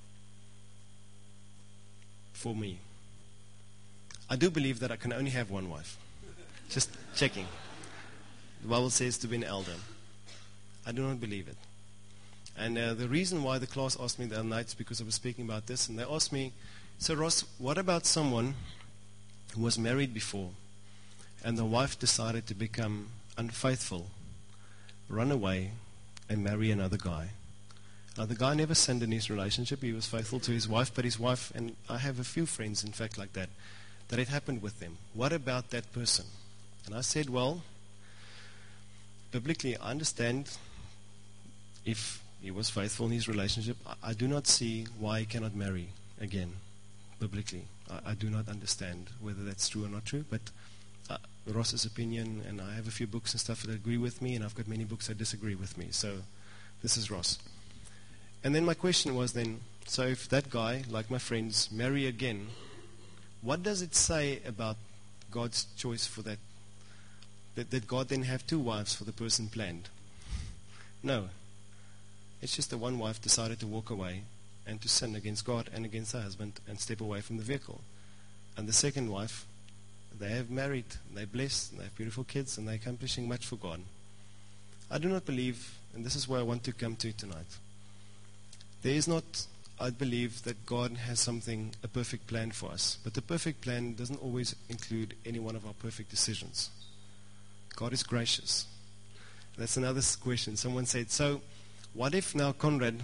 for me. I do believe that I can only have one wife. Just checking. The Bible says to be an elder. I do not believe it. And the reason why the class asked me the other night is because I was speaking about this, and they asked me, so Ross, what about someone who was married before and the wife decided to become unfaithful, run away, and marry another guy. Now, the guy never sinned in his relationship. He was faithful to his wife, but his wife, and I have a few friends, in fact, like that it happened with them. What about that person? And I said, well, biblically, I understand if he was faithful in his relationship. I do not see why he cannot marry again, biblically. I do not understand whether that's true or not true, but Ross's opinion, and I have a few books and stuff that agree with me, and I've got many books that disagree with me. So this is Ross. And then my question was then, so if that guy, like my friends, marry again, what does it say about God's choice for that? That God then have two wives for the person planned? No. It's just the one wife decided to walk away and to sin against God and against her husband and step away from the vehicle. And the second wife, they have married, they're blessed, and they have beautiful kids, and they're accomplishing much for God. I do not believe, and this is where I want to come to tonight, there is not, I believe, that God has a perfect plan for us. But the perfect plan doesn't always include any one of our perfect decisions. God is gracious. That's another question. Someone said, so what if now Conrad,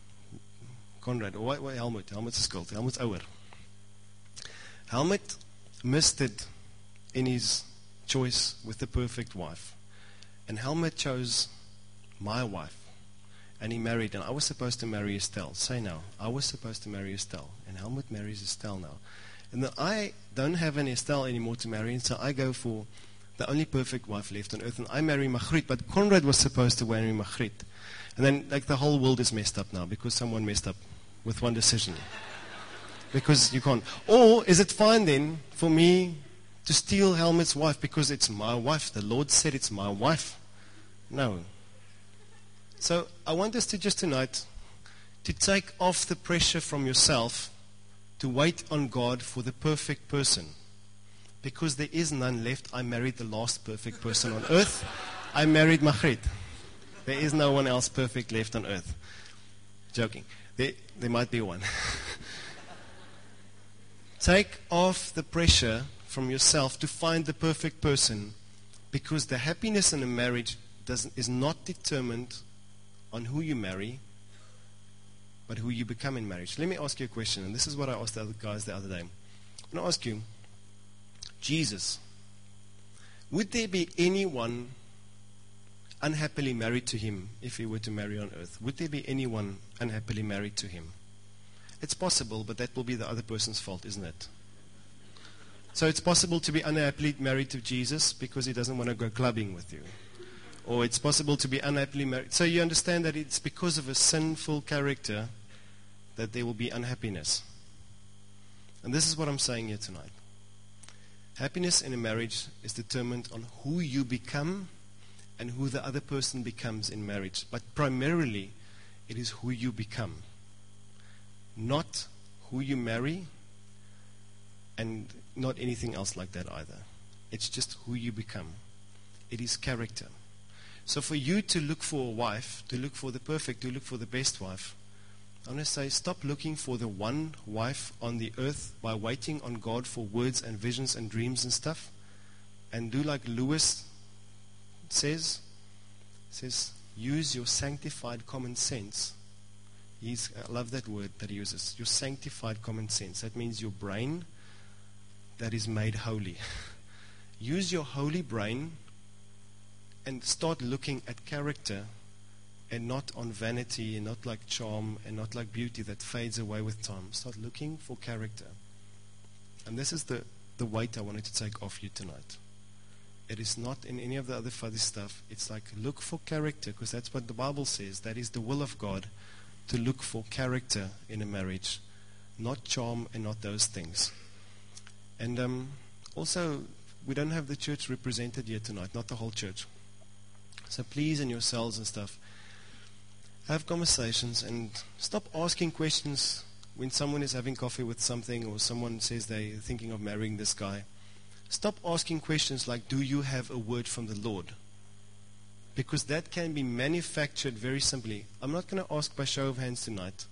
or Helmut's skuld, Helmut's ouer. Helmut missed it in his choice with the perfect wife. And Helmut chose my wife. And he married, and I was supposed to marry Estelle. Say now, I was supposed to marry Estelle. And Helmut marries Estelle now. And then I don't have an Estelle anymore to marry, and so I go for the only perfect wife left on earth, and I marry Margriet, but Conrad was supposed to marry Margriet. And then, like, the whole world is messed up now because someone messed up with one decision. Because you can't. Or is it fine then for me to steal Helmut's wife because it's my wife? The Lord said it's my wife. No. So I want us to just tonight to take off the pressure from yourself to wait on God for the perfect person. Because there is none left. I married the last perfect person on earth. I married Margriet. There is no one else perfect left on earth. Joking. There might be one. Take off the pressure from yourself to find the perfect person, because the happiness in a marriage is not determined on who you marry, but who you become in marriage. Let me ask you a question, and this is what I asked the other guys the other day. I'm going to ask you, Jesus, would there be anyone unhappily married to him if he were to marry on earth? Would there be anyone unhappily married to him? It's possible, but that will be the other person's fault, isn't it? So it's possible to be unhappily married to Jesus because he doesn't want to go clubbing with you. Or it's possible to be unhappily married. So you understand that it's because of a sinful character that there will be unhappiness. And this is what I'm saying here tonight. Happiness in a marriage is determined on who you become and who the other person becomes in marriage. But primarily, it is who you become. Not who you marry, and not anything else like that either. It's just who you become. It is character. So for you to look for a wife, to look for the perfect, to look for the best wife, I want to say, stop looking for the one wife on the earth by waiting on God for words and visions and dreams and stuff. And do like Lewis says, use your sanctified common sense. I love that word that he uses. Your sanctified common sense. That means your brain that is made holy. Use your holy brain and start looking at character and not on vanity and not like charm and not like beauty that fades away with time. Start looking for character. And this is the weight I wanted to take off you tonight. It is not in any of the other fuzzy stuff. It's like look for character, because that's what the Bible says. That is the will of God, to look for character in a marriage, not charm and not those things. And also, we don't have the church represented here tonight, not the whole church. So please, in your cells and stuff, have conversations and stop asking questions when someone is having coffee with something or someone says they're thinking of marrying this guy. Stop asking questions like, do you have a word from the Lord? Because that can be manufactured very simply. I'm not going to ask by show of hands tonight.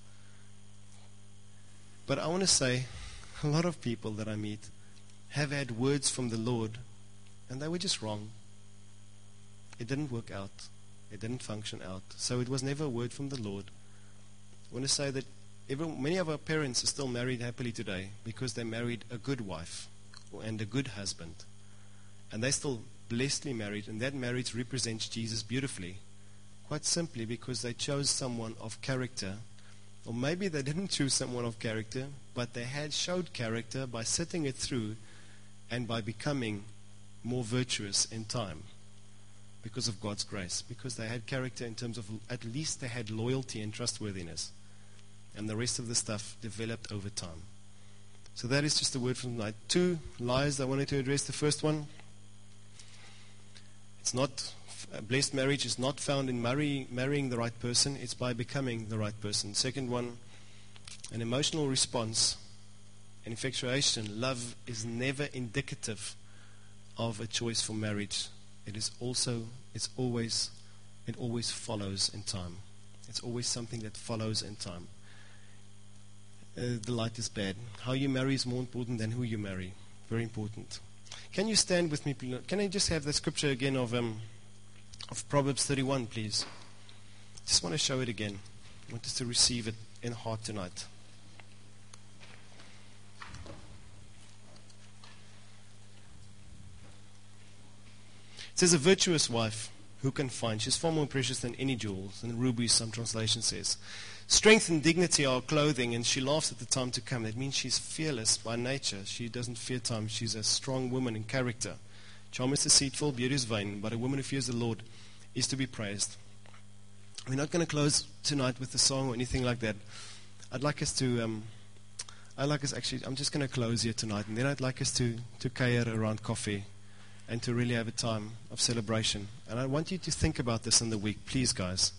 But I want to say, a lot of people that I meet have had words from the Lord, and they were just wrong. It didn't work out. It didn't function out. So it was never a word from the Lord. I want to say that many of our parents are still married happily today because they married a good wife and a good husband. And they're still blessedly married, and that marriage represents Jesus beautifully. Quite simply because they chose someone of character. Or maybe they didn't choose someone of character, but they had showed character by sitting it through and by becoming more virtuous in time because of God's grace. Because they had character in terms of, at least they had loyalty and trustworthiness. And the rest of the stuff developed over time. So that is just a word from tonight. 2 lies I wanted to address. The first one, it's not, a blessed marriage is not found in marrying the right person. It's by becoming the right person. Second one, an emotional response, an infatuation, love is never indicative of a choice for marriage. It always follows in time. It's always something that follows in time. The light is bad. How you marry is more important than who you marry. Very important. Can you stand with me, please? Can I just have the scripture again of Proverbs 31, please? Just want to show it again. I want us to receive it in heart tonight. It says, a virtuous wife, who can find? She's far more precious than any jewels. And rubies, some translation says. Strength and dignity are clothing, and she laughs at the time to come. That means she's fearless by nature. She doesn't fear time. She's a strong woman in character. Charm is deceitful, beauty is vain, but a woman who fears the Lord is to be praised. We're not going to close tonight with a song or anything like that. I'm just going to close here tonight, and then I'd like us to care around coffee and to really have a time of celebration. And I want you to think about this in the week, please, guys.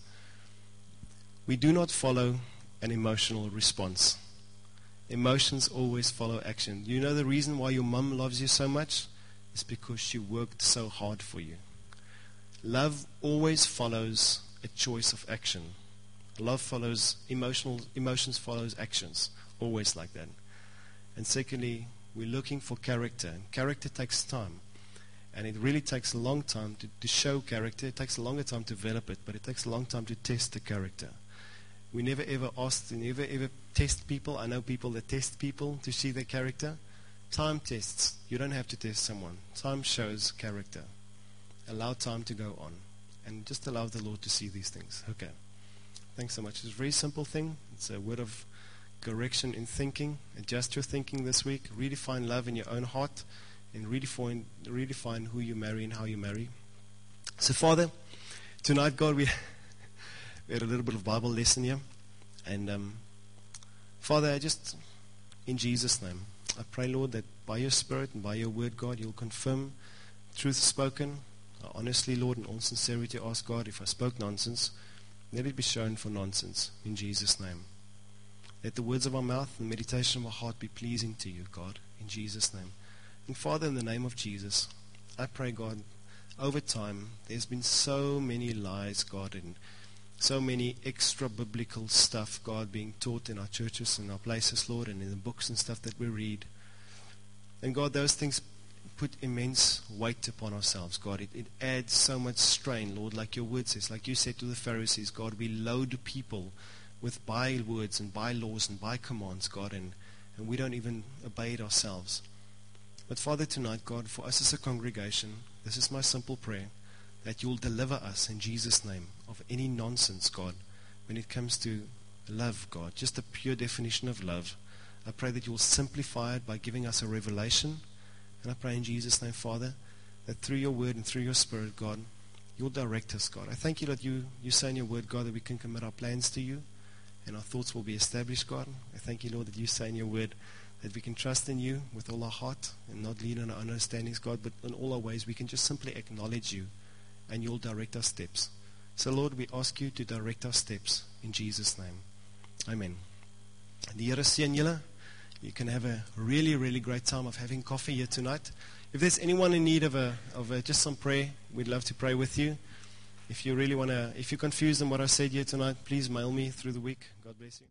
We do not follow an emotional response. Emotions always follow action. You know the reason why your mum loves you so much? It's because she worked so hard for you. Love always follows a choice of action. Love follows emotions follows actions. Always like that. And secondly, we're looking for character. And character takes time. And it really takes a long time to show character. It takes a longer time to develop it, but it takes a long time to test the character. We never ever test people. I know people that test people to see their character. Time tests. You don't have to test someone. Time shows character. Allow time to go on. And just allow the Lord to see these things. Okay. Thanks so much. It's a very simple thing. It's a word of correction in thinking. Adjust your thinking this week. Redefine love in your own heart. And redefine who you marry and how you marry. So, Father, tonight, God, we had a little bit of Bible lesson here. And, Father, in Jesus' name, I pray, Lord, that by your Spirit and by your word, God, you'll confirm truth spoken. I honestly, Lord, in all sincerity, ask God, if I spoke nonsense, let it be shown for nonsense in Jesus' name. Let the words of our mouth and the meditation of our heart be pleasing to you, God, in Jesus' name. And Father, in the name of Jesus, I pray, God, over time, there's been so many lies, God, and so many extra biblical stuff, God, being taught in our churches and our places, Lord, and in the books and stuff that we read. And God, those things put immense weight upon ourselves, God. It adds so much strain, Lord, like your word says, like you said to the Pharisees, God, we load people with bywords and bylaws and by commands, God, and we don't even obey it ourselves. But Father, tonight, God, for us as a congregation, this is my simple prayer, that you'll deliver us in Jesus' name of any nonsense, God, when it comes to love, God, just the pure definition of love. I pray that you'll simplify it by giving us a revelation. And I pray in Jesus' name, Father, that through your word and through your Spirit, God, you'll direct us, God. I thank you that you say in your word, God, that we can commit our plans to you and our thoughts will be established, God. I thank you, Lord, that you say in your word that we can trust in you with all our heart and not lean on our own understandings, God, but in all our ways we can just simply acknowledge you and you'll direct our steps. So, Lord, we ask you to direct our steps in Jesus' name. Amen. Die Here seën julle. You can have a really, really great time of having coffee here tonight. If there's anyone in need of just some prayer, we'd love to pray with you. If you really if you're confused on what I said here tonight, please mail me through the week. God bless you.